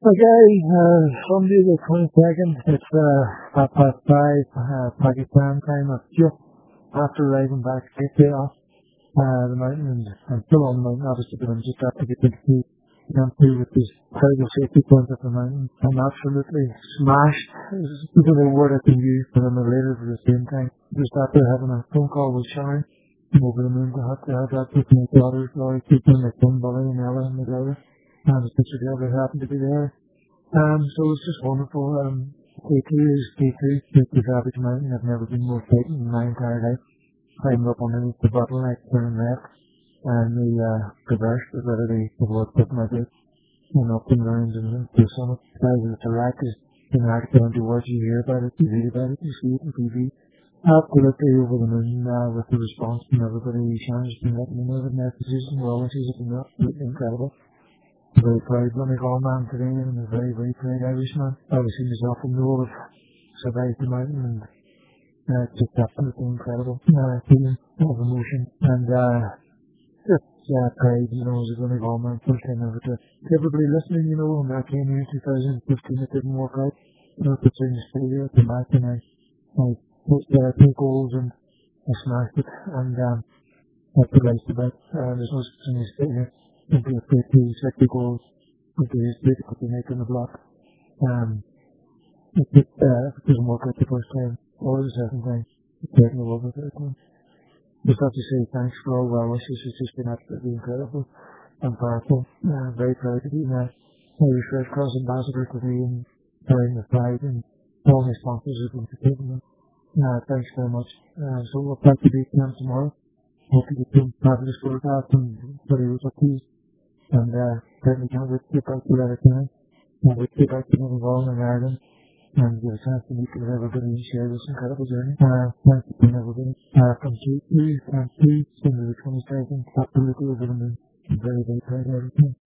Okay, Sunday the 22nd, it's 5:30, Pakistan time. It's just after arriving back safely off the mountain, and I'm still on the mountain, obviously, but I'm just after getting to jump through with this terrible safety point of the mountain. I'm absolutely smashed. This is the word I can use, but I'm elated at the same time. Just after having a phone call with Sharon, I'm over the moon to have that with my daughters, Laurie, Cooper, my son, Billy, and Ella, and my brother. And the sister girl that happened to be there. So it's just wonderful. K2 is K2. It's the Savage Mountain. I've never been more frightened in my entire life. Climbing up underneath the bottleneck, turning left, and the traverse is literally the work with my boots, and up and round and to the summit. Guys, it's a rack is an act down to words. You hear about it, you read about it, you see it on TV. Absolutely over the moon with the response from everybody. Shannon's been letting me know the messages and Wallace's have been absolutely incredible. Very proud Donegal man today, and a very, very proud Irishman. Obviously myself and Noel have survived the mountain, and it's just absolutely incredible feeling of emotion. And just pride, as a Donegal man, first time ever to everybody listening, when I came here in 2015, it didn't work out. To turn the stay at the match, and I put 2 goals, and I smashed it, and that's the race about. There's no such thing as stay here. Into a 50, 60 goals, into his difficulty making the block. It doesn't work out the first time or the second time. It certainly will the third time. Just have to say thanks for all well wishes. It's just been absolutely incredible and powerful. Very proud to be an Irish Red Cross ambassador today and carrying the flag, and all my sponsors have been supporting me. Thanks very much. So we'll back to beat them tomorrow. Hope you get some fabulous photographs and videos of these. And certainly can't wait to get back to that again. Can't wait to get back to Donegal and Ireland and get a chance to meet with everybody and share this incredible journey. Thank you to everybody. From Q2 and 2 to the 22nd, absolutely over the moon. I'm very, very proud of everything.